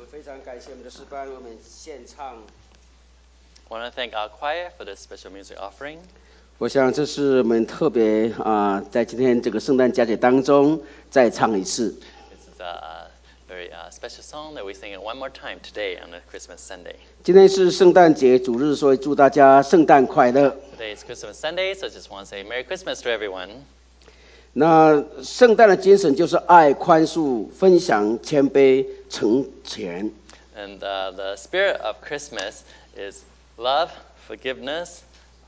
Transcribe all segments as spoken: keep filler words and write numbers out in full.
非常感谢我们的诗班为我们献唱。 I want to thank our choir for this special music offering. 我想这是我们特别啊、呃，在今天这个圣诞佳节当中再唱一次。 This is a very uh, special song that we sing it one more time today on a Christmas Sunday. 今天是圣诞节主日，所以祝大家圣诞快乐。 Today is Christmas Sunday, so I just want to say Merry Christmas to everyone. 那圣诞的精神就是爱、宽恕、分享、谦卑、成全。 And uh, the spirit of Christmas is love, forgiveness,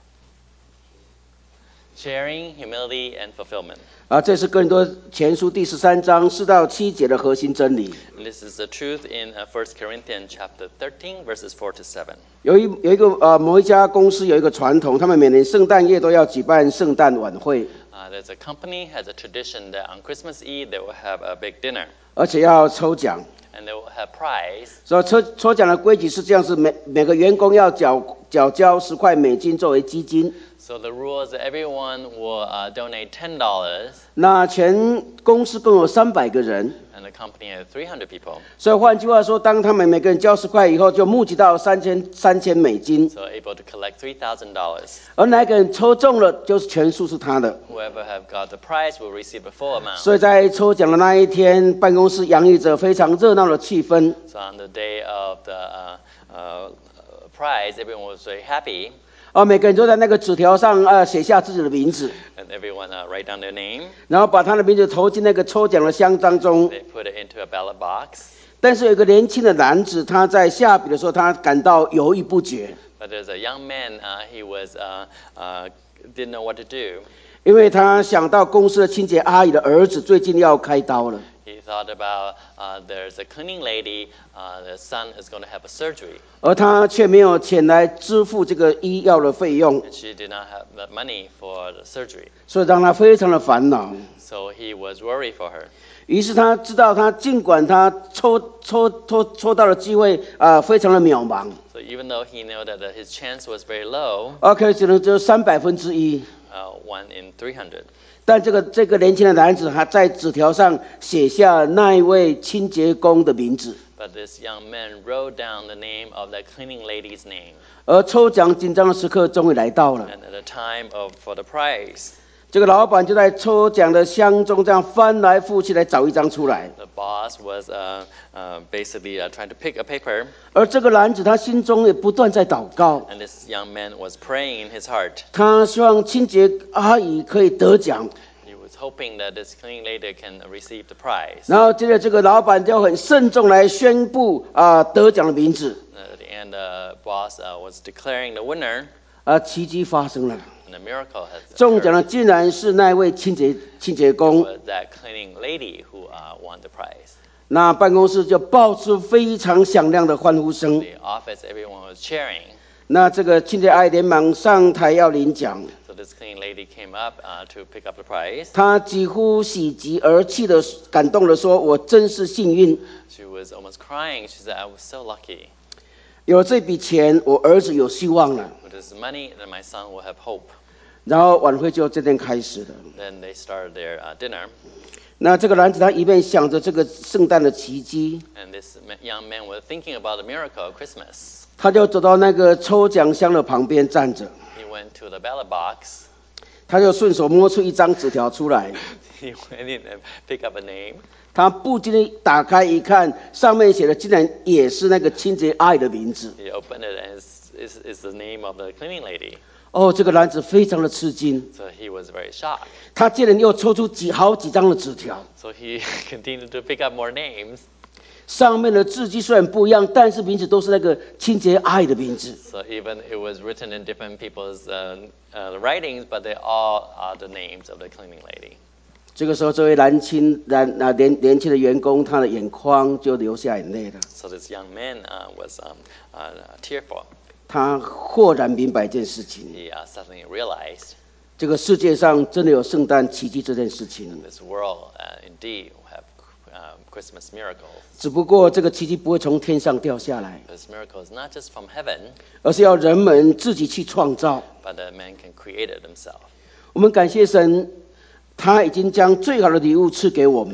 sharing, humility, and fulfillment. 啊，这是哥林多前书第十三章四到七节的核心真理。 And this is the truth in uh, First Corinthians chapter thirteen, verses four to seven. 有一有一个呃某一家公司有一个传统，他们每年圣诞夜都要举办圣诞晚会。 Uh, there's a company has a tradition that on Christmas Eve they will have a big dinner. 而且要抽奖。 And they will have prize. 所以抽抽奖的规矩是这样：是每每个员工要缴缴交十块美金作为基金。 So the rule is that everyone will uh, donate ten dollars. 那全公司共有三百个人。 And the company has three hundred people. 所以换句话说，当他们每个人交十块以后，就募集到三千三千美金。 So able to collect three thousand dollars. 而哪个人抽中了，就是全数是他的。 Whoever have got the prize will receive a full amount. 所以在抽奖的那一天，办公室洋溢着非常热闹的气氛。 So on the day of the uh, uh, prize, everyone was very happy. 啊，每个人都在那个纸条上啊写下自己的名字。 And everyone uh, write down their name. 然后把他的名字投进那个抽奖的箱当中。 They put it into a ballot box. 但是有一个年轻的男子，他在下笔的时候，他感到犹豫不决。 But there's a young man. Uh, he was uh, uh, didn't know what to do. 因为他想到公司的清洁阿姨的儿子最近要开刀了。 He thought about uh, there's a cleaning lady. Uh, the son is going to have a surgery. 而他却没有钱来支付这个医药的费用。 And she did not have the money for the surgery. 所以让他非常的烦恼。 So he was worried for her. 于是他知道，他尽管他抽抽抽抽到的机会啊、呃，非常的渺茫。 So even though he knew that his chance was very low. OK， 只能只有三百分之一。 Uh, one in three hundred. 但这个这个年轻的男子，他在纸条上写下那一位清洁工的名字。 But this young man wrote down the name of that cleaning lady's name. 而抽奖紧张的时刻终于来到了。 And at the time of for the prize. 这个老板就在抽奖的箱中这样翻来覆去来找一张出来。 The boss was uh, uh, basically uh, trying to pick a paper. 而这个男子他心中也不断在祷告。 And this young man was praying in his heart. 他希望清洁阿姨可以得奖。 He was hoping that this cleaning lady can receive the prize. 然后接着这个老板就很慎重来宣布啊、呃、得奖的名字。 At the end, the boss uh, was declaring the winner. 而奇迹发生了。 And a miracle has 中奖的竟然是那位清洁清洁工。 was that cleaning lady who uh, won the prize. 那办公室就爆出非常响亮的欢呼声。 The office, everyone was cheering. 那这个清洁阿姨连忙上台要领奖。 So this cleaning lady came up uh, to pick up the prize. 她几乎喜极而泣的感动的说：“我真是幸运。” She was almost crying. She said, "I was so lucky. 有了这笔钱，我儿子有希望了。 With this money, then my son will have hope." 然后晚会就这天开始了。 Then they started their uh, dinner. 那这个男子他一边想着这个圣诞的奇迹， And this young man was thinking about the miracle of Christmas. 他就走到那个抽奖箱的旁边站着， He went to the ballot box. 他就顺手摸出一张纸条出来。 He went in and picked up a name. 他不经意打开一看，上面写的竟然也是那个清洁阿姨的名字。 He opened it and it's, it's, it's the name of the cleaning lady. 哦，这个男子非常的吃惊， So he was very shocked. 他竟然又抽出几好几张的纸条， So he continued to pick up more names. 上面的字迹虽然不一样，但是名字都是那个清洁阿姨的名字。 So even it was written in different people's uh, uh, writings, but they all are the names of the cleaning lady. 这个时候，这位年轻年啊年年轻的员工，他的眼眶就流下眼泪了。 So this young man uh, was um, uh, tearful. 他豁然明白一件事情： He uh, suddenly realized 这个世界上真的有圣诞奇迹这件事情。 this world uh, indeed will have uh, Christmas miracles. 只不过这个奇迹不会从天上掉下来， This miracle is not just from heaven, 而是要人们自己去创造。 but that man can create it himself. 我们感谢神，他已经将最好的礼物赐给我们。 We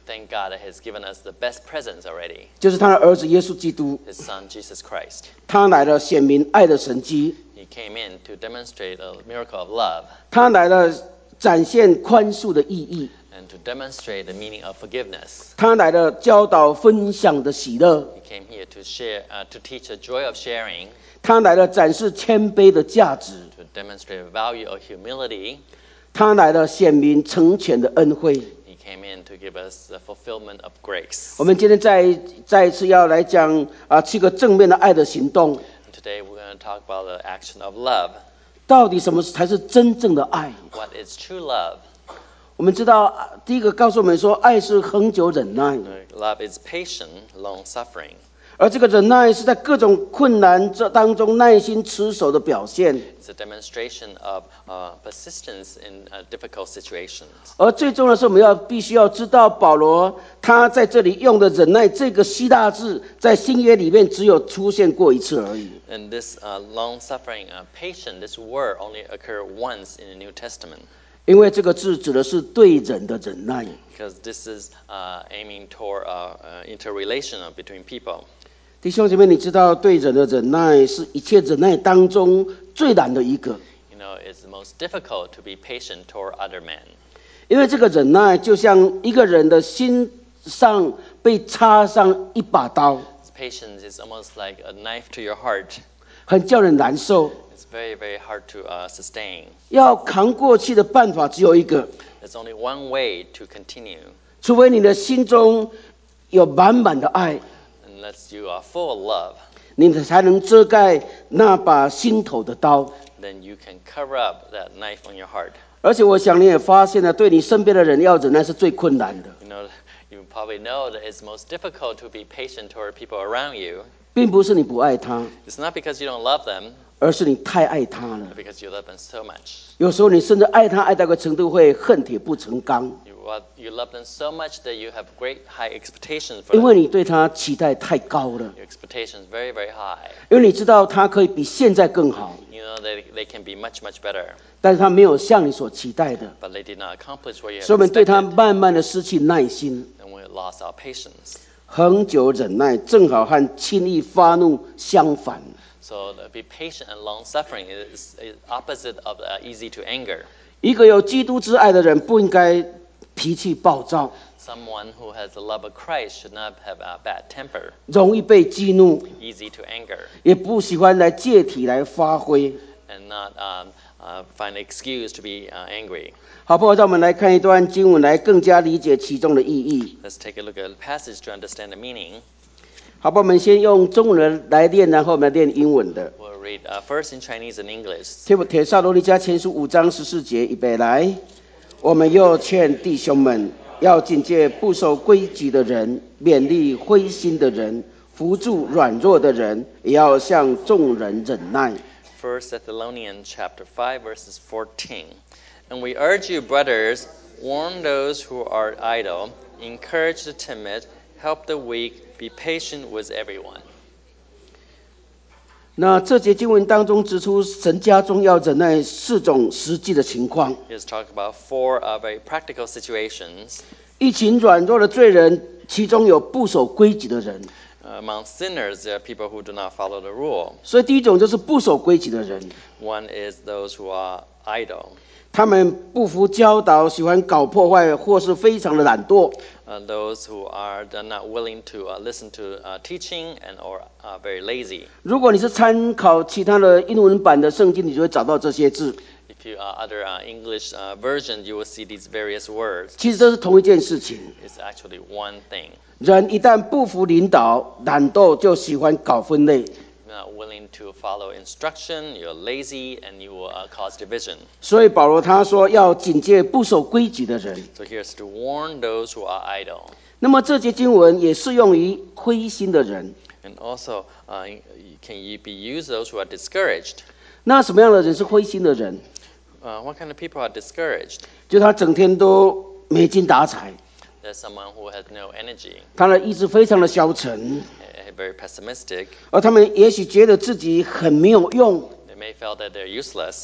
thank God that He's given us the best presents already. 就是他的儿子耶稣基督， His Son Jesus Christ. 他来了显明爱的神迹， He came in to demonstrate a miracle of love 他来了展现宽恕的意义， and to demonstrate the meaning of forgiveness. 他来了教导分享的喜乐， He came here to share, uh, to teach the joy of sharing, 他来了展示谦卑的价值， to demonstrate the value of humility. 他来了显明成全的恩惠。 He came in to give us the fulfillment of grace. 我们今天再再一次要来讲啊七个正面的爱的行动， And today we're going to talk about the action of love. 到底什么才是真正的爱？ What is true love? 我们知道，啊第一个告诉我们说，爱是恒久忍耐， Love is patient, long-suffering. 而这个忍耐是在各种困难这当中耐心持守的表现。 It's a demonstration of uh, persistence in uh, difficult situations. 而最重要的是，我们要必须要知道，保罗他在这里用的忍耐这个希腊字，在新约里面只有出现过一次而已。 And this uh, long-suffering, uh, patient, this word only occurred once in the New Testament. 因为这个字指的是对人的忍耐。 Because this is uh, aiming toward uh, uh, interrelation between people. 弟兄姐妹，你知道对人的忍耐是一切忍耐当中最难的一个， You know, it's the most difficult to be patient toward other men. 因为这个忍耐就像一个人的心上被插上一把刀， Patience is almost like a knife to your heart. 很叫人难受。 It's very, very hard to uh, sustain. 要扛过去的办法只有一个， There's only one way to continue. 除非你的心中有满满的爱， Unless you are full of love, 你才能遮盖那把心头的刀。 then you can cover up that knife on your heart. 而且我想你也发现了，对你身边的人要忍耐是最困难的， You know, you probably know that it's most difficult to be patient toward people around you. 并不是你不爱他， It's not because you don't love them, 而是你太爱他了。 but because you love them so much. 有时候你甚至爱他爱到个程度会恨铁不成钢， You, uh, you love them so much that you have great high expectations for 因 them. 为你对他期待太高了， Your expectations very, very high. 因为你知道他可以比现在更好， You know that they can be much, much better, 但是他没有像你所期待的， but they did not accomplish what you 所以 have 我们对他 expected, 慢慢的失去耐心。 and we lost our patience. 恒久忍耐正好和轻易发怒相反。 So to be patient and long-suffering is, is opposite of uh, easy to anger. 一个有基督之爱的人不应该脾气暴躁， Someone who has the love of Christ should not have a bad temper, 容易被激怒， easy to anger, 也不喜欢来借题来发挥。 and not um, uh, find an excuse to be uh, angry. 好不好？让我们来看一段经文，来更加理解其中的意义。 Let's take a look at the passage to understand the meaning. 好不好？我们先用中文的来练，然后我们来练英文的。 We'll read uh, first in Chinese and English. 帖帖撒罗尼迦前书五章十四节，预备来。我们又劝弟兄们，要警戒不守规矩的人，勉励灰心的人，扶助软弱的人，也要向众人忍耐。 First Thessalonians chapter five, verses fourteen. And we urge you, brothers, warn those who are idle, encourage the timid, help the weak, be patient with everyone. 那这节经文当中指出，神家中要忍耐四种实际的情况。 He's talking about four uh, very practical situations. 一群软弱的罪人，其中有不守规矩的人。 Uh, among sinners, there are people who do not follow the rule. 所以第一种就是不守规矩的人， One is those who are idle, 他们不服教导，喜欢搞破坏，或是非常的懒惰。 uh, those who are they're not willing to uh, listen to uh, teaching and or are very lazy. 如果你是参考其他的英文版的圣经，你就会找到这些字。 If you uh, other uh, English uh, version, you will see these various words. 其实这是同一件事情。 It's actually one thing. 人一旦不服领导，懒惰就喜欢搞分类。 You're not willing to follow instruction, you're lazy, and you will uh, cause division. 所以保罗他说要警戒不守规矩的人。 So here's to warn those who are idle. 那么这节经文也适用于灰心的人。 And also, uh, can you be used those who are discouraged? 那什么样的人是灰心的人？ Uh, what kind of people are discouraged? 就他整天都没精打采， There's someone who has no energy, 他的意志非常的消沉， uh, very pessimistic. 而他们也许觉得自己很没有用， They may feel that they're useless.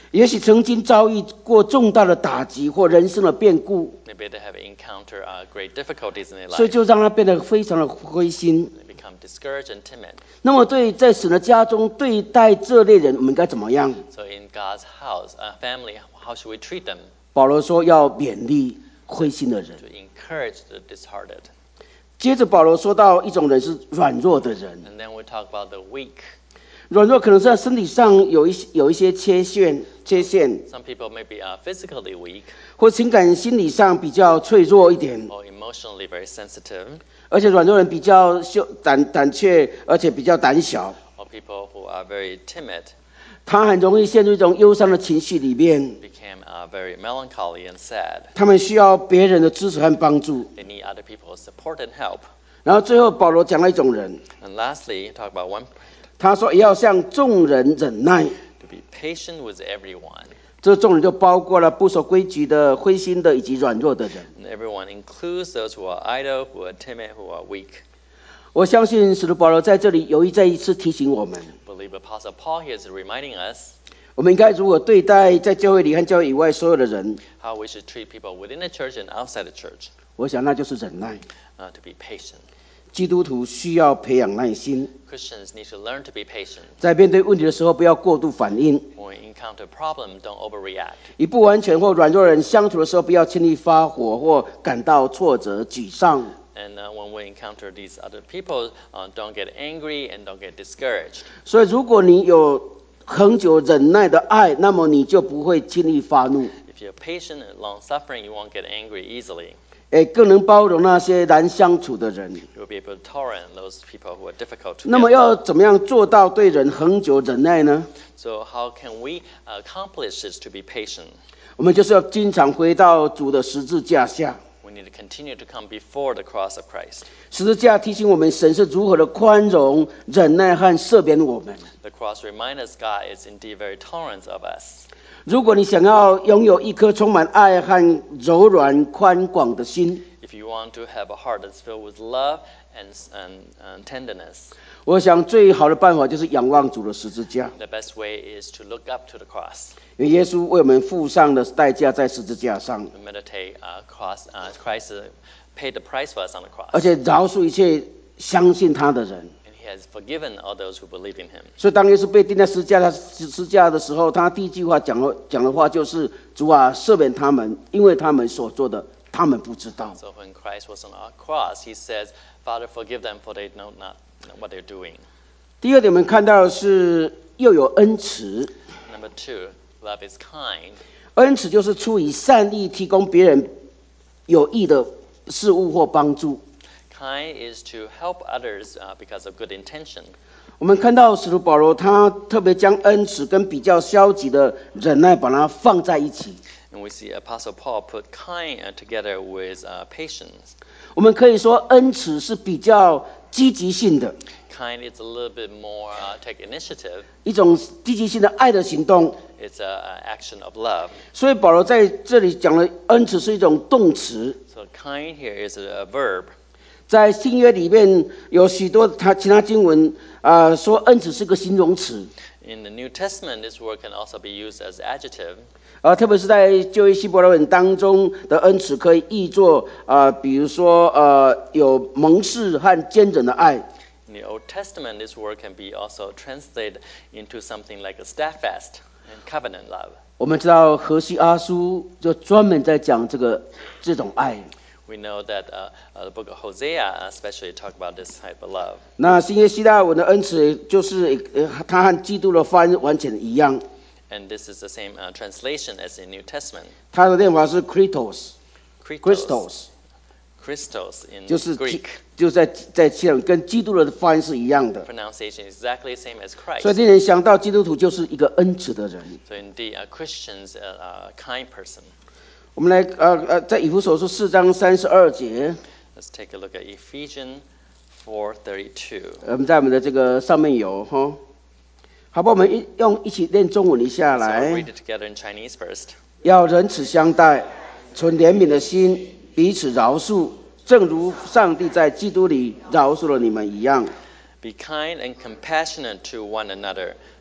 也许曾经遭遇过重大的打击或人生的变故， Maybe they have encountered uh, great difficulties in their 所以 life. 就让他变得非常的灰心。 They become discouraged and timid. 那么对在神的家中对待这类人，我们应该怎么样？ So in God's house, uh, family, how should we treat them? 保罗说要勉励灰心的人。 To encourage the disheartened. 接着保罗说到一种人是软弱的人， And then we talk about the weak. 软弱可能是在身体上有一些有一些缺陷缺陷， Some people may be uh, physically weak 或情感心理上比较脆弱一点， or emotionally very sensitive, 而且软弱人比较羞胆胆怯，而且比较胆小， or people who are very timid 他很容易陷入一种忧伤的情绪里面， became uh, very melancholy and sad. 他们需要别人的支持和帮助。 They need other people's support and help. 然后最后保罗讲了一种人， And lastly, talk about one 他说也要向众人忍耐， to be patient with everyone. 这众人就包括了不守规矩的、灰心的以及软弱的人。 And everyone includes those who are idle, who are timid, who are weak. 我相信使徒保罗在这里有意再一次提醒我们， I believe Apostle Paul here is reminding us 我们应该如何对待在教会里和教会以外所有的人。 how we should treat people within the church and outside the church. 我想那就是忍耐。 Uh, to be patient. 基督徒需要培养耐心， Christians need to learn to be patient. 在面对问题的时候不要过度反应， When we encounter problem, don't overreact. 与不完全或软弱的人相处的时候不要轻易发火或感到挫折、沮丧。 And uh, when we encounter these other people, uh, don't get angry and don't get discouraged. 所以如果你有恒久忍耐的爱，那么你就不会轻易发怒， If you're patient and long-suffering, you won't get angry easily. 也更能包容那些难相处的人。 You'll be able to tolerate those people who are difficult to 那么 deal with. 要怎么样做到对人恒久忍耐呢？ So how can we accomplish this to be patient? 我们就是要经常回到主的十字架下。 We need to continue to come before the cross of Christ. 十字架提醒我们，神是如何的宽容、忍耐和赦免我们。 The cross reminds us God is indeed very tolerant of us. 如果你想要拥有一颗充满爱和柔软、宽广的心， If you want to have a heart that's filled with love and, and, and tenderness, 我想最好的办法就是仰望主的十字架， the best way is to look up to the cross. 因为耶稣为我们付上的代价在十字架上， To meditate uh, cross, uh, Christ uh, paid the price for us on the cross. 而且饶恕一切相信他的人。 And he has forgiven all those who believe in him. 所以当耶稣被钉在十字架十字架的时候，他第一句话讲的讲的话就是：“主啊，赦免他们，因为他们所做的，他们不知道。” So when Christ was on our cross, he says, Father, forgive them for they know not what they're doing. 第二点，我们看到的是又有恩慈， Number two, love is kind. 恩慈就是出于善意提供别人有益的事物或帮助。 Kind is to help others uh, because of good intention. 我们看到使徒保罗，他特别将恩慈跟比较消极的忍耐把它放在一起。 And we see Apostle Paul put kind uh, together with uh, patience. 我们可以说，恩慈是比较积极性的 Kind is a little bit more uh, take initiative. 一种积极性的爱的行动。 It's an action of love. 所以保罗在这里讲了，恩慈是一种动词。 So kind here is a, a verb. 在新约里面有许多他其他经文啊、呃、说恩慈是个形容词， In the New Testament, this word can also be used as adjective. 啊、呃，特别是在旧约希伯来文当中的恩慈可以译作啊、呃，比如说呃有盟誓和坚忍的爱。 In the Old Testament, this word can be also translated into something like a steadfast and covenant love. 我们知道何西阿书就专门在讲这个这种爱。 We know that uh, uh, the book of Hosea especially talk about this type of love. 那新约希腊文的恩慈就是呃，它和基督的翻完全一样， And this is the same uh, translation as in New Testament. 它的念法是 Christos Christos, Christos， Christos in 就是基 Greek. 就在在希腊文跟基督的翻译是一样的。 Pronunciation is exactly the same as 所以 Christ. 令人想到基督徒就是一个恩慈的人。 So indeed, a Christian's a, a kind person. 我们来呃呃，在以弗所书四章三十二节， Let's take a look at Ephesians four thirty-two. 我们在我们的这个上面有哈，好吧，我们一用一起念中文一下 So I'll 来 read。it together in Chinese first. 要仁慈相待，存怜悯的心，彼此饶恕，正如上帝在基督里饶恕了你们一样。 Be kind and compassionate to one another,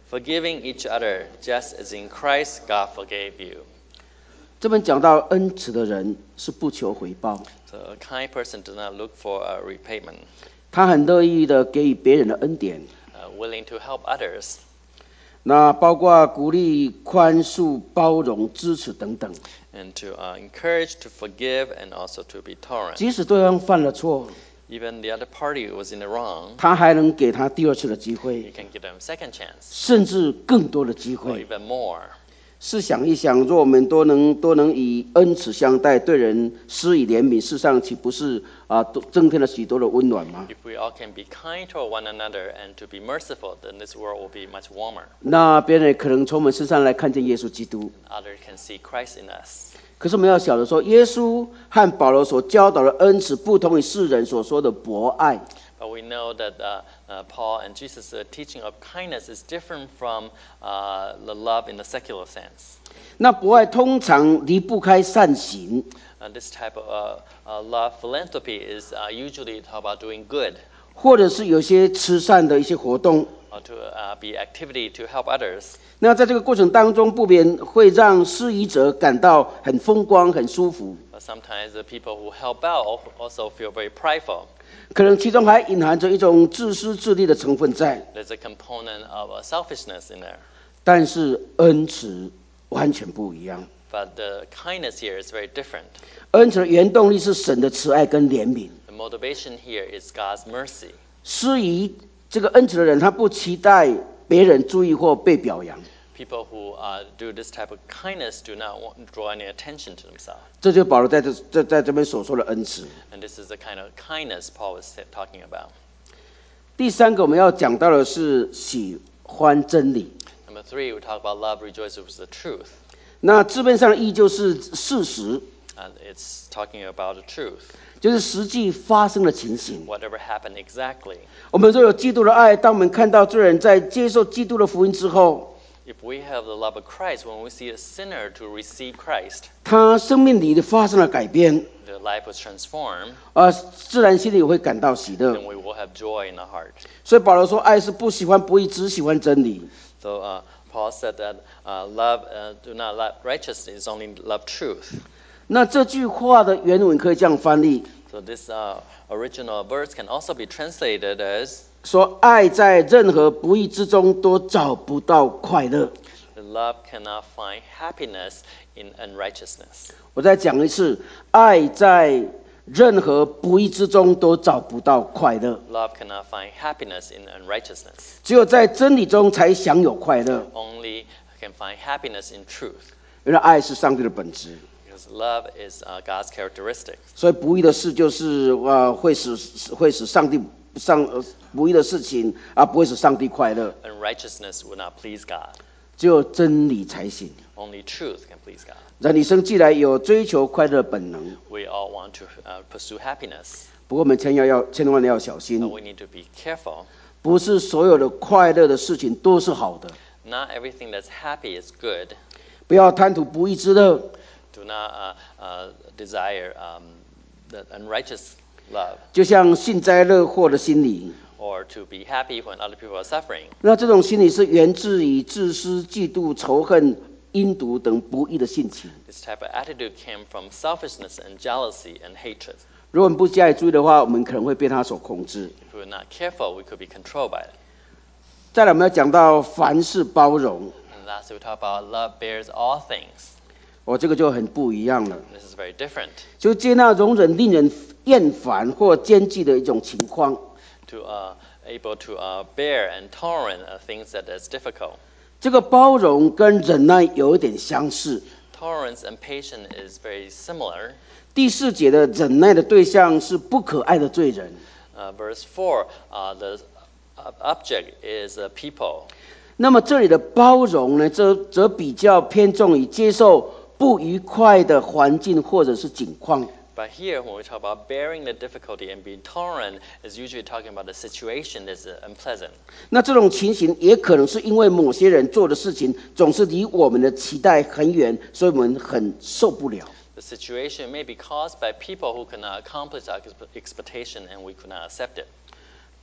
forgiving each other, just as in Christ God forgave you. 这边讲到恩慈的人是不求回报， So a kind person does not look for a repayment, 他很乐意的给予别人的恩典， uh, willing to help others, 那包括鼓励、宽恕、包容、支持等等。 and to uh, encourage, to forgive, and also to be tolerant. 即使对方犯了错， Even the other party was in the wrong, 他还能给他第二次的机 you 会， can give them a second chance, 甚至更多的机 or 会。 even more. 试想一想，若我们都能都能以恩慈相待，对人施以怜悯，世上岂不是啊，都增添了许多的温暖吗？ If we all can be kind toward one another and to be merciful, then this world will be much warmer. 那别人也可能从我们身上来看见耶稣基督。 Others can see Christ in us. 可是我们要晓得说，耶稣和保罗所教导的恩慈，不同于世人所说的博爱。 But we know that uh, uh, Paul and Jesus' uh, teaching of kindness is different from uh, the love in the secular sense. 那博爱通常离不开善行， Uh, this type of uh, uh, love, philanthropy, is uh, usually talk about doing good, 或者是有些慈善的一些活动。 or to uh, be activity to help others. 那在这个过程当中，不免会让施予者感到很风光、很舒服， But sometimes the people who help out al- also feel very prideful. 可能其中还隐含着一种自私自利的成分在。 There's a component of uh, selfishness in there. 但是恩慈完全不一样， But the kindness here is very different. 恩慈的原动力是神的慈爱跟怜悯。 The motivation here is God's mercy. 施予这个恩慈的人，他不期待别人注意或被表扬， People who uh, do this type of kindness do not want to draw any attention to themselves. 这就是保罗在这在在这边所说的恩慈。 And this is the kind of kindness Paul was sa- talking about. 第三个我们要讲到的是喜欢真理。 Number three, we talk about love rejoices with the truth. 那字面上的意义就是事实， And it's talking about the truth. 就是实际发生的情形。 Whatever happened exactly. 我们说有基督的爱，当我们看到罪人在接受基督的福音之后， If we have the love of Christ, when we see a sinner to receive Christ, 他生命里的发生了改变， their life was transformed, 呃，自然心里会感到喜乐。 then we will have joy in our heart. 所以保罗说，爱是不喜欢不义，只喜欢真理。 So uh, Paul said that uh, love, uh, do not love righteousness, only love truth. 那这句话的原文可以这样翻译： So this uh, original verse can also be translated as 说爱在任何不义之中都找不到快乐。 the love cannot find happiness in unrighteousness. 我再讲一次，爱在任何不义之中都找不到快乐， Love cannot find happiness in unrighteousness. 只有在真理中才享有快乐。 Only can find happiness in truth. 原来爱是上帝的本质， Because love is uh, God's characteristic. 所以不义的事就是呃会使会使上帝上、呃、不义的事情啊不会使上帝快乐， Unrighteousness will not please God. 只有真理才行。 Only truth can please God. 人一生既然有追求快乐的本能， We all want to uh, pursue happiness, 不过我们千要要千万要小心 but，we need to be careful. 不是所有的快乐的事情都是好的， Not everything that's happy is good. 不要贪图不义之乐， Do not uh, uh, desire um, the unrighteous love, 就像幸灾乐祸的心理。 or to be happy when other people are suffering. 那这种心理是源自于自私、嫉妒、仇恨、阴毒等不义的性情。 This type of attitude came from selfishness and jealousy and hatred. 如果我们不加以注意的话，我们可能会被他所控制。 If we're not careful, we could be controlled by it. 再来，我们要讲到凡事包容， And lastly, we talk about love bears all things. 哦，这个就很不一样了， This is very different. 就接纳容忍令人厌烦或奸计的一种情况。 To uh, able to uh, bear and tolerate uh, things that is difficult. 这个包容跟忍耐有一点相似。 Tolerance and patience is very similar. 第四节的忍耐的对象是不可爱的罪人。 Uh, verse four, uh, the uh, object is uh, people. 那么这里的包容呢，则则比较偏重于接受不愉快的环境或者是境况。 But here, when we talk about bearing the difficulty and being tolerant, is usually talking about the situation that's uh, unpleasant. 那这种情形也可能是因为某些人做的事情总是离我们的期待很远，所以我们很受不了。 The situation may be caused by people who cannot accomplish our expe- expectation and we could not accept it.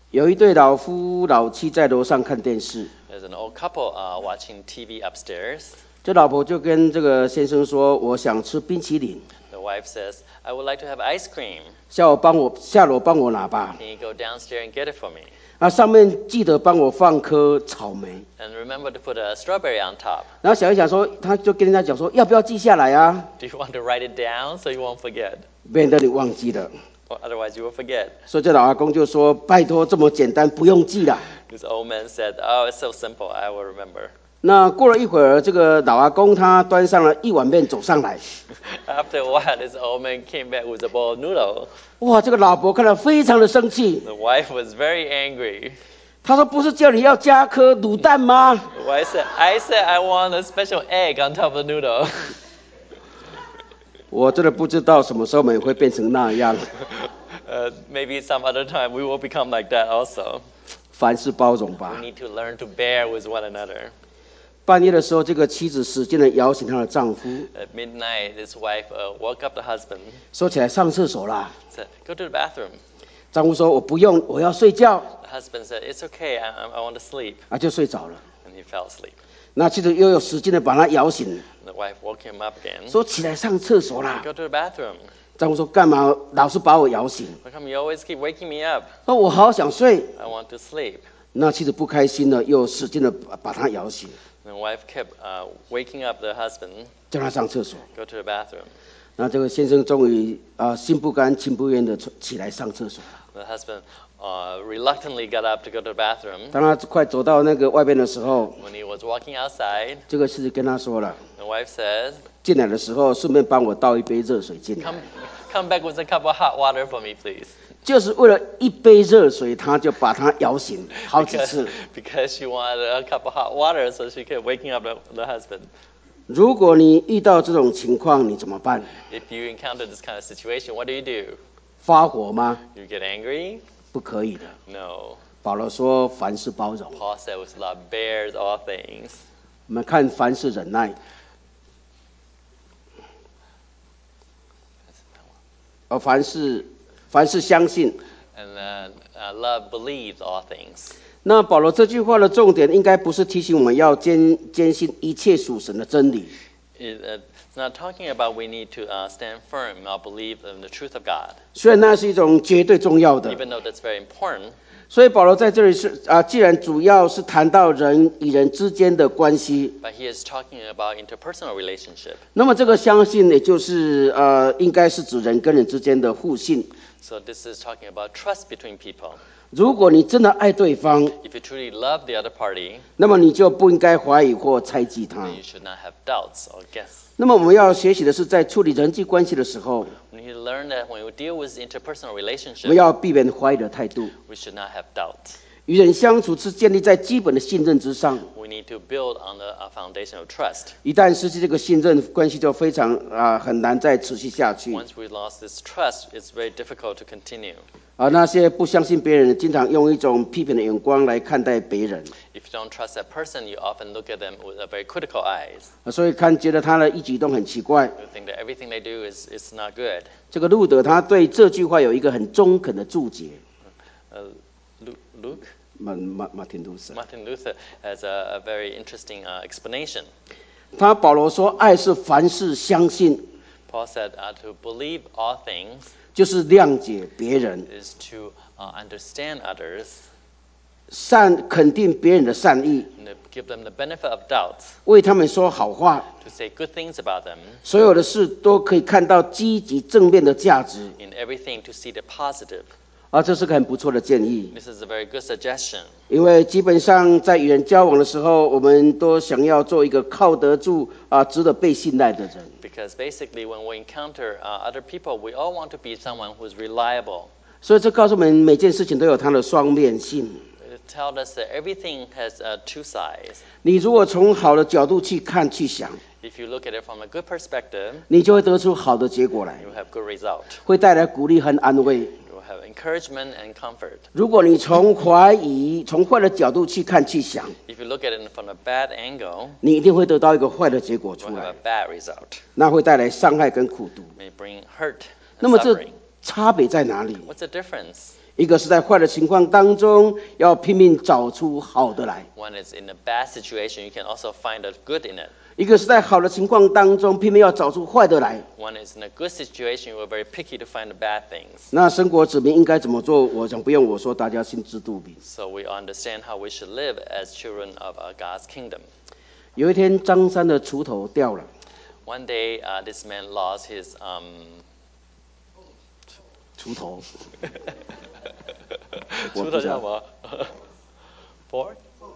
有一对老夫老妻在楼上看电视， There's an old couple uh, watching T V upstairs. 这老婆就跟这个先生说：“我想吃冰淇淋， The wife says, I would like to have ice cream. 下楼帮我下楼帮我拿吧。 Can you go downstairs and get it for me? 那上面记得帮我放颗草莓。 And remember to put a strawberry on top. 然后想一想说，他就跟人家讲说，要不要记下来啊？ Do you want to write it down so you won't forget? 免得你忘记了。 Or otherwise you will forget. 所以这老阿公就说：拜托，这么简单，不用记了。 This old man said, oh, it's so simple, I will remember. 那过了一会儿，这个老阿公他端上了一碗面走上来， After a while, this old man came back with a bowl of noodle. 哇，这个老婆看了非常的生气， The wife was very angry. 他说：不是叫你要加颗卤蛋吗？ The wife said, I said I want a special egg on top of the noodle. 我真的不知道什么时候我们会变成那样， Uh, maybe some other time we will become like that also. 凡事包容 We 吧。 need to learn to bear with one another. 半夜的时候，这个妻子使劲的摇醒她的丈夫， At midnight, this wife uh, woke up the husband, 说起来上厕所啦。 said, go to the bathroom. 丈夫说：我不用，我要睡觉。 The husband said, it's okay, I, I want to sleep. 啊，就睡着了。 And he fell asleep. 那妻子又有使劲的把他摇醒， And the wife woke him up again. 说起来上厕所啦。 Go to the bathroom. 丈夫说：干嘛老是把我摇醒？ How come you always keep waking me up? 说我好想睡。 I want to sleep. 那妻子不开心了，又使劲的把把他摇醒， And the wife kept uh, waking up the husband, 叫他上厕所。 go to the bathroom. 那这个先生终于啊、呃心不甘情不愿的起来上厕所。 The husband uh, reluctantly got up to go to the bathroom. 当他快走到那个外边的时候， When he was walking outside, 这个妻子跟他说了， the wife said, 进来的时候顺便帮我倒一杯热水进来 come,，come back with a cup of hot water for me, please. 就是为了一杯热水，他就把他摇醒好几 Because, 次。 because she wanted a cup of hot water, so she kept waking up the, the husband. 如果你遇到这种情况，你怎么办？ If you encounter this kind of situation, what do you do? 发火吗？ You get angry? 不可以的。 No. 保罗说凡事包容， Paul said with love bears all things. 我们看凡事忍耐。哦，凡事凡事相信。 And then uh, love believes all things. 那保罗这句话的重点，应该不是提醒我们要坚坚信一切属神的真理， It, uh, it's not talking about we need to uh, stand firm or believe in the truth of God, 虽然那是一种绝对重要的。 even though that's very important. 所以保罗在这里是啊，既然主要是谈到人与人之间的关系， But he is talking about interpersonal relationship. 那么这个相信也就是呃，应该是指人跟人之间的互信。 So this is talking about trust between people. 如果你真的爱对方， If you truly love the other party, 那么你就不应该怀疑或猜忌他 then。you should not have doubts or guess. 那么我们要学习的是，在处理人际关系的时候， We need to learn that when we deal with interpersonal 我们 relationship, 要避免怀疑的态度。 we should not have doubt. 与人相处是建立在基本的信任之上， We need to build on the uh, foundation of trust. 一旦失去这个信任，关系就非常啊、很难再持续下去。 Once we lost this trust, it's very difficult to continue. 啊，那些不相信别人的，经常用一种批评的眼光来看待别人， If you don't trust that person, you often look at them with a very critical eyes. 啊所以看觉得他的一举一动很奇怪。 You think that everything they do is, is not good. 这个路德他对这句话有一个很中肯的注解。 Uh, Lu- Luke? 马马马丁路瑟， Martin Luther has a, a very interesting uh, explanation. 他保罗说，爱是凡事相信， Paul said uh, to believe all things 就是谅解别人， is to uh, understand others 善肯定别人的善意， and to give them the benefit of doubt, 为他们说好话， to say good things about them, 所有的事都可以看到积极正面的价值。 in everything to see the positive. 啊，这是个很不错的建议， This is a very good suggestion. 因为基本上在与人交往的时候，我们都想要做一个靠得住啊、值得被信赖的人。 Because basically, when we encounter uh, other people, we all want to be someone who's reliable. 所以这告诉我们，每件事情都有它的双面性。 It tells us that everything has uh, two sides. 你如果从好的角度去看、去想， If you look at it from a good perspective, 你就会得出好的结果来， you will have good result. 会带来鼓励和安慰。 You will have encouragement and comfort. 如果你从怀疑、从坏的角度去看、去想， If you look at it from a bad angle, 你一定会得到一个坏的结果 you 出 will have 来 a，bad result. 那会带来伤害跟苦毒。 It may bring hurt 那 and 么这 suffering. 差别在哪里？ What's the difference? 一个是在坏的情况当中，要拼命找出好的来； One is in a bad situation, you can also find a good in it. 一个是在好的情况当中，拼命要找出坏的来。 One is in a good situation, you are very picky to find the bad things. 那生活子民应该怎么做？我想不用我说，大家心知肚明。 So we understand how we should live as children of uh, God's kingdom. 有一天，张三的锄头掉了， One day, uh, this man lost his um, 锄头， 出头叫什么？Fork?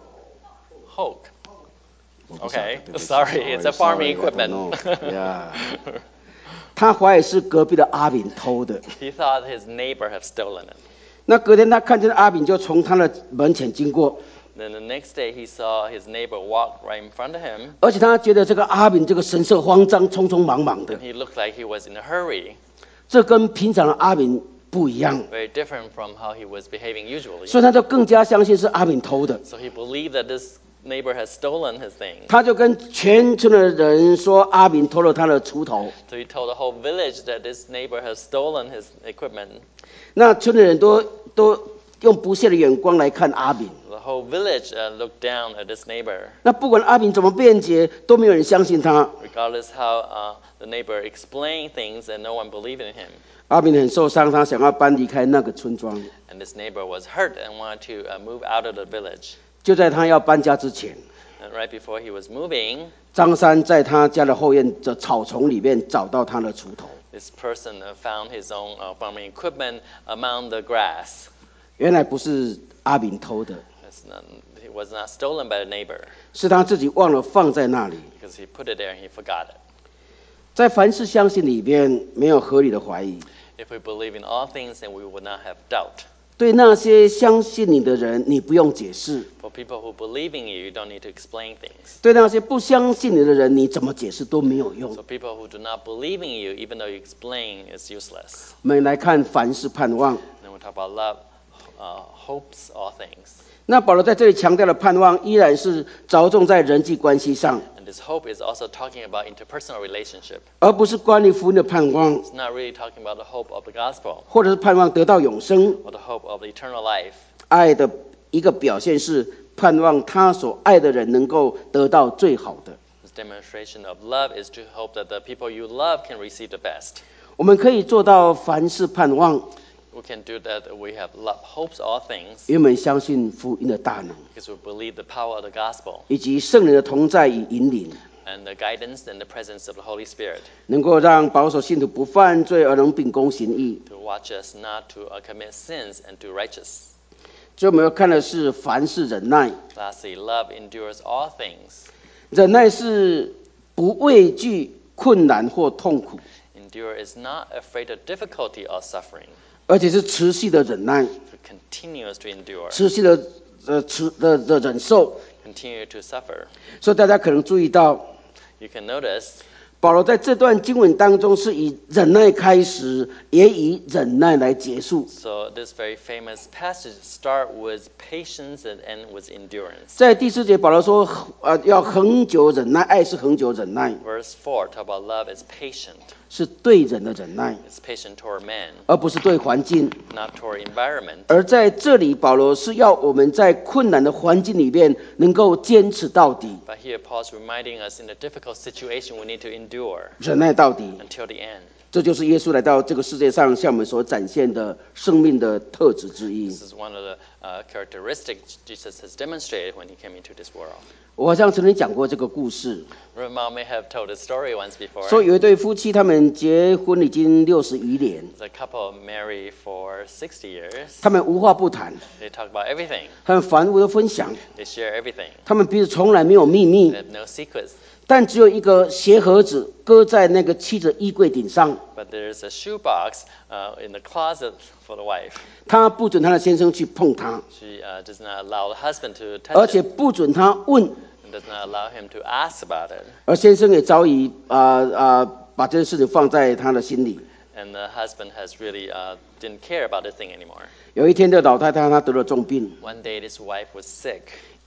Hoke. 我不晓得 Okay, 对不起 sorry, it's a Sorry, farming I don't equipment. know. Yeah. 他怀疑是隔壁的阿炳偷的。 He thought his neighbor had stolen it. 那隔天他看见阿炳就从他的门前经过， Then the next day, he saw his neighbor walk right in front of him. 而且他觉得这个阿炳这个神色慌张、匆匆忙忙的， He looked like he was in a hurry, 这跟平常的阿炳不一样， very different from how he was behaving usually. 所以他就更加相信是阿炳偷的。 So he believed that this neighbor had stolen his thing. 他就跟全村的人说阿炳偷了他的锄头。 So he told the whole village that this neighbor had stolen his equipment. 那村的人都都用不屑的眼光来看阿炳。 The whole village uh, looked down at this neighbor. 那不管阿炳怎么辩解，都没有人相信他。 Regardless how uh, the neighbor explained things, and no one believed in him. 阿炳很受伤，他想要搬离开那个村庄。 And this neighbor was hurt and wanted to uh, move out of the village. 就在他要搬家之前， And right before he was moving, 张三在他家的后院的草丛里面找到他的锄头。 this person uh, found his own uh, farming equipment among the grass. 原来不是阿炳偷的， It's not, it was not stolen by the neighbor 是他自己忘了放在那里。 because he put it there and he forgot it. 在凡事相信里边，没有合理的怀疑。 If we believe in all things, then we would not have doubt. 对那些相信你的人，你不用解释； For people who believe in you, you don't need to explain things. 对那些不相信你的人，你怎么解释都没有用 So。people who do not believe in you, even though you explain, is useless. 我们来看凡事盼望。 Then we talk about love, uh, hopes all things. 那保罗在这里强调的盼望，依然是着重在人际关系上， And this hope is also talking about interpersonal relationship. 而不是关于福音的盼望， It's not really talking about the hope of the gospel 或者是盼望得到永生。 or the hope of the eternal life. 爱的一个表现是盼望他所爱的人能够得到最好的。 This demonstration of love is to hope that the people you love can receive the best. 我们可以做到凡事盼望， We can do that. We have love, hopes all things 因为我们相信福音的大能， because we believe the power of the gospel 以及圣灵的同在与引领， and the guidance and the presence of the Holy Spirit 能够让保守信徒不犯罪而能秉公行义。 to watch us not to uh, commit sins and do righteous. 所以我们要看的是凡事忍耐， Lastly, love endures all things. 忍耐是不畏惧困难或痛苦， Endure is not afraid of difficulty or suffering. 而且是持续的忍耐， To continues to endure, 持续的呃持的的忍受。 continue to suffer. 所以大家可能注意到， You can notice 保罗在这段经文当中是以忍耐开始，也以忍耐来结束。 so this very famous passage start with patience and end with endurance. 在第四节，保罗说，呃，要恒久忍耐，爱是恒久忍耐， Verse four talk about love is patient. 是对人的忍耐， It's patient toward man, 而不是对环境。 not toward environment. 而在这里，保罗是要我们在困难的环境里面能够坚持到底， But here Paul's reminding us in a difficult situation we need to endure 忍耐到底。 until the end. 这就是耶稣来到这个世界上向我们所展现的生命的特质之一。 This is one of the uh, characteristics Jesus has demonstrated when he came into this world. 我好像曾经讲过这个故事， Ramon may have told this story once before. 说有一对夫妻，他们结婚已经六十余年， The couple married for sixty years. 他们无话不谈， They talk about everything. 他们凡物都分享， They share everything. 他们彼此从来没有秘 They 密， have no secrets. 但只有一个鞋盒子搁在那个妻子衣柜顶上， But there's a shoebox uh, in the closet for the wife. 他不准他的先生去碰它， She uh, does not allow the husband to 而 touch 且 it 不准他问， and does not allow him to ask about it. 而先生也早已啊啊、把这件事情放在他的心里。 And the husband has really uh, didn't care about this thing anymore. 有一天，这老太太她得了重病， One day, this wife was sick.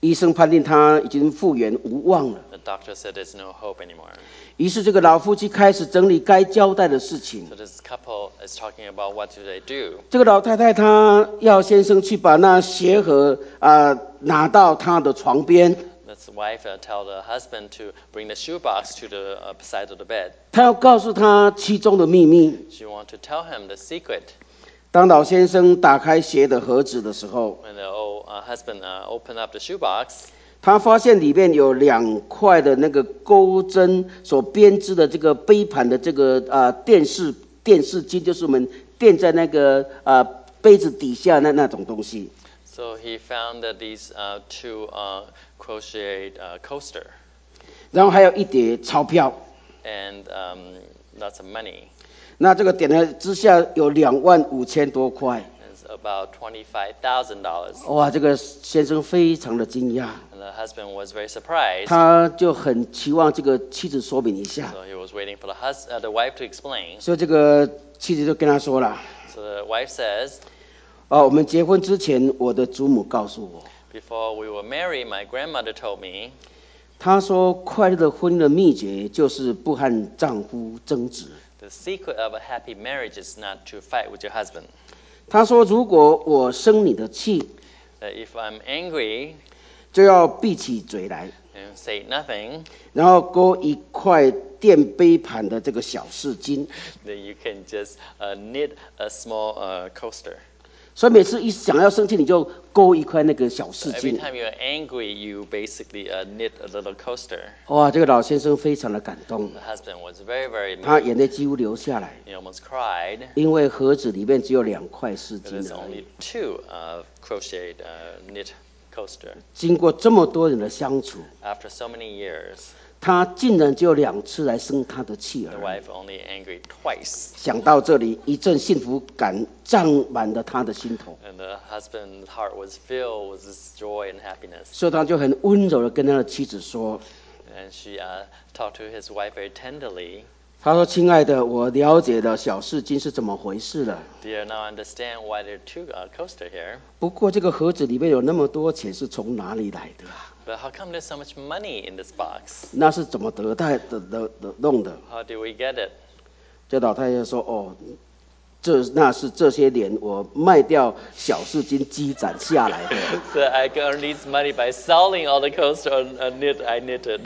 医生判定他已经复原无望了。 The doctor said there's no hope anymore. 于是这个老夫妻开始整理该交代的事情。 So this couple is talking about what do they do. 这个老太太她要先生去把那鞋盒啊、呃、拿到她的床边。 This wife uh, tell the husband to bring the shoebox to the uh, side of the bed. 她要告诉他其中的秘密。 She want to tell him the secret. 当老先生打开鞋的盒子的时候， When the old uh, husband uh, opened up the shoebox, 他发现里面有两块的那个钩针所编织的这个杯盘的这个啊、呃、电视电视机，就是我们垫在那个啊、呃、杯子底下那那种东西。 so he found that these uh, two uh, crocheted uh, coaster 然后还有一叠钞票。 and um, lots of money. 那这个点了之下有两万五千多块。 It's about twenty-five thousand dollars. 哇，这个先生非常的惊讶， And the husband was very surprised. 他就很期望这个妻子说明一下。 So he was waiting for the hus- uh, the wife to explain. 所以这个妻子就跟他说了。 So the wife says, 哦，我们结婚之前，我的祖母告诉我， before we were married, my grandmother told me, 她说快乐的婚姻的秘诀就是不和丈夫争执。 the secret of a happy marriage is not to fight with your husband. 她说，如果我生你的气， That if I'm angry 就要闭起嘴来， and say nothing, 然后勾一块垫杯盘的这个小饰巾。 then you can just uh, knit a small uh, coaster. 所以每次一想要生气，你就勾一块那个小饰 Every 巾。 time you're angry, you basically uh, knit a little coaster. 哇，这个老先生非常的感动， The husband was very, very 他 moved. 眼泪几乎流下来， He almost cried. 因为盒子里面只有两块饰 But 巾 there's 而已 only。two uh, crocheted uh, knit coaster. 经过这么多人的相处， After so many years, 他竟然只有两次来生他的气 the 而已。 wife only angry twice. 想到这里，一阵幸福感胀满了他的心头， And the husband's heart was filled with this joy and happiness. 所以他就很温柔的跟他的妻子说 And she uh, talked to his wife very tenderly.：“ 他说，亲爱的，我了解了小饰巾是怎么回事了。 Dear, now I understand why there are two uh, coaster here. 不过这个盒子里面有那么多钱是从哪里来的啊？ But how come there's so much money in this box? 那是怎么得到的的的弄的？” How did we get it? 这老太太说：“哦，这那是这些年我卖掉小饰巾积攒下来的。” So I earned this money by selling all the coaster on uh, knit I knitted.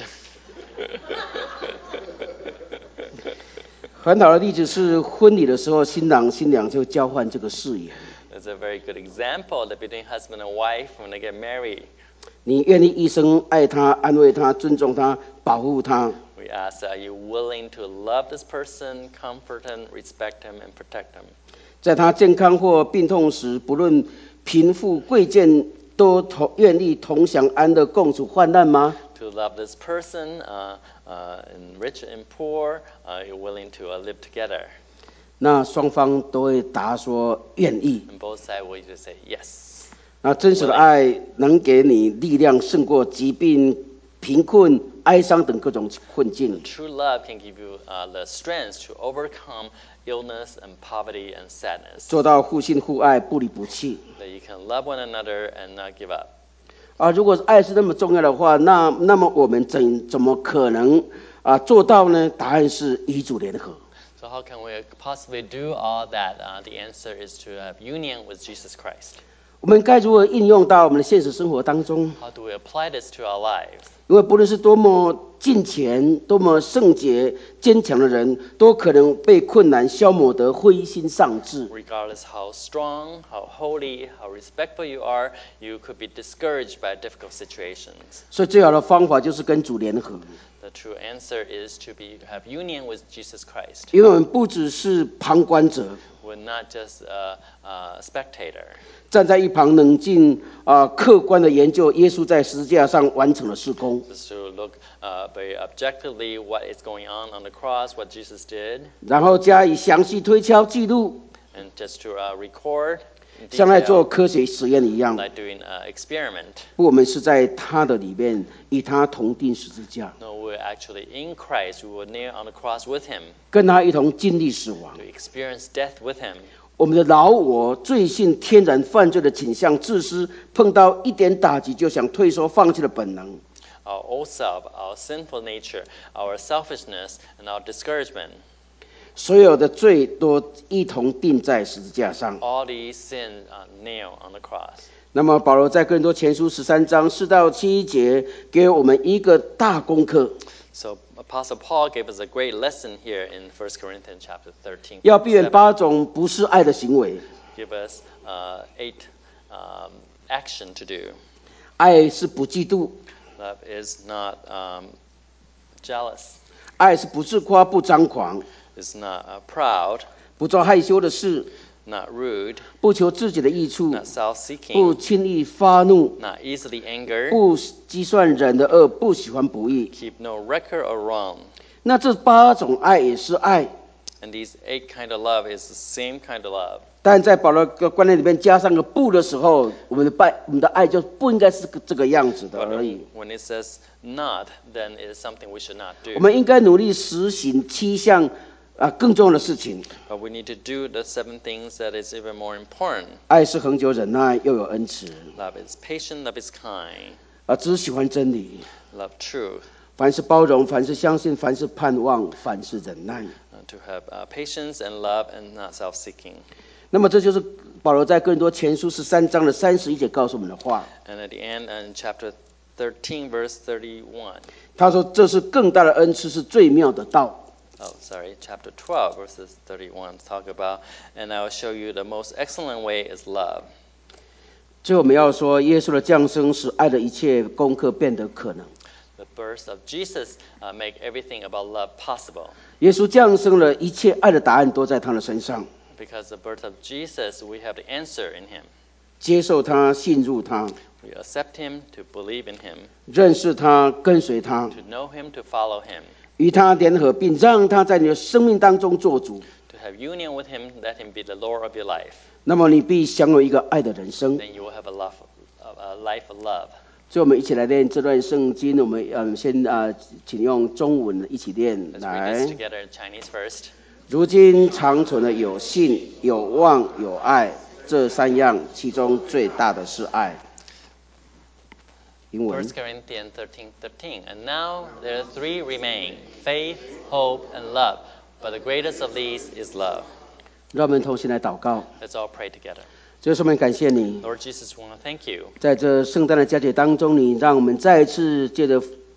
很好的例子是婚礼的时候，新郎新娘就交换这个誓言。 It's a very good example that between husband and wife when they get married. 你愿意一生爱他、安慰他、尊重他、保护他， We ask, are you willing to love this person, comfort him, respect him, and protect him? 在他健康或病痛时，不论贫富贵贱，都同愿意同享安乐，共处患难吗？ To love this person, uh, uh, and rich and poor, uh, you're willing to uh, live together. 那双方都会答说愿意。 And both sides will either say yes. 那真实的爱能给你力量，胜过疾病、贫困、哀伤等各种困境。 True love can give you uh, the strength to overcome illness and poverty and sadness. 做到互信互爱，不离不弃。 That you can love one another and not give up. 啊，如果爱是那么重要的话，那那么我们怎怎么可能啊做到呢？答案是与主联合。 So how can we possibly do all that? Uh, the answer is to have union with Jesus Christ. 我们该如何应用到我们的现实生活当中？ How do we apply this to our lives? 因为不论是多么敬虔、多么圣洁、坚强的人，都可能被困难消磨得灰心丧志。 Regardless how strong, how holy, how respectful you are, you could be discouraged by difficult situations. 所以最好的方法就是跟主联合， The true answer is to be to have union with Jesus Christ. 因为我们不只是旁观者， We're not just a, a spectator. 站在一旁冷静啊、客观的研究耶稣在十字架上完成的事工， Just to look uh, very objectively what is going on on the cross, what Jesus did, 然后加以详细推敲记录， and just to uh, record in 像在做 detail, 科学实验一样。 like doing an experiment. 我们是在他的里面与他同定十字架， No, we're actually in Christ. We were near on the cross with Him 跟他一同经历死亡 to。experience death with Him. 我们的老我、罪性、天然犯罪的倾向、自私，碰到一点打击就想退缩、放弃的本能。 Our old self, our sinful nature, our selfishness, and our discouragement. 所有的罪都一同钉在十字架上。 All these sins are nailed on the cross. 那么保罗在哥林多前书十三章四到七节，给我们一个大功课。 So Apostle Paul gave us a great lesson here in First Corinthians chapter thirteen. 要避免八种不是爱的行为。 Give us uh, eight um, action to do. 爱是不嫉妒。 Love is not um, jealous. 爱是不自夸、不张狂。 It's not uh, proud. 不做害羞的事。 Not rude. 不求自己的益处。 Not self-seeking. 不轻易发怒。 Not easily angered. 不计算人的恶，不喜欢不义。 Keep no record of wrong. 那这八种爱也是爱。 And these eight kind of love is the same kind of love. 但在保罗的观念里面加上个不的时候，我们的爱，我们的爱就不应该是这个样子的而已。 When it says not, then it is something we should not do. 我们应该努力实行七项啊更重要的事情。 But we need to do the seven things that is even more important. 爱是恒久忍耐，又有恩慈。 Love is patient, love is kind. 啊，只喜欢真理。 Love truth. 凡是包容，凡是相信，凡是盼望，凡是忍耐。 To have uh, patience and love and not self-seeking. 那么这就是保罗在哥林多前书十三章的三十一节告诉我们的话。 And at the end, in chapter thirteen, verse thirty-one. 他说：“这是更大的恩赐，是最妙的道。” Oh, sorry, chapter twelve, verses thirty-one. Talk about, and I will show you the most excellent way is love. 最后我们要说，耶稣的降生使爱的一切功课变得可能。 The birth of Jesus uh, make everything about love possible. 耶稣降生了，一切爱的答案都在他的身上。 Because the birth of Jesus, we have the answer in him. 接受他，信入他， We accept him, to believe in him, 认识他，跟随他， to know him, to follow him, 与他联合，并让他在你的生命当中做主。 to have union with him, let him be the Lord of your life. 那么你必享有一个爱的人生。 Then you will have a, love, a life of love. 所以我们一起来念这段圣经。我们嗯先啊，请用中文一起念 Let's read 来 this。together in Chinese first. 如今长存的有信、有望、有爱，这三样，其中最大的是爱。英文。 First Corinthians thirteen thirteen. And now there are three remain: faith, hope, and love. But the greatest of these is love. 让我们同心来祷告。 Let's all pray together. 主，我们感谢你， Lord Jesus, we want to thank you. 在这圣诞的佳节当中，你让我们再一次借着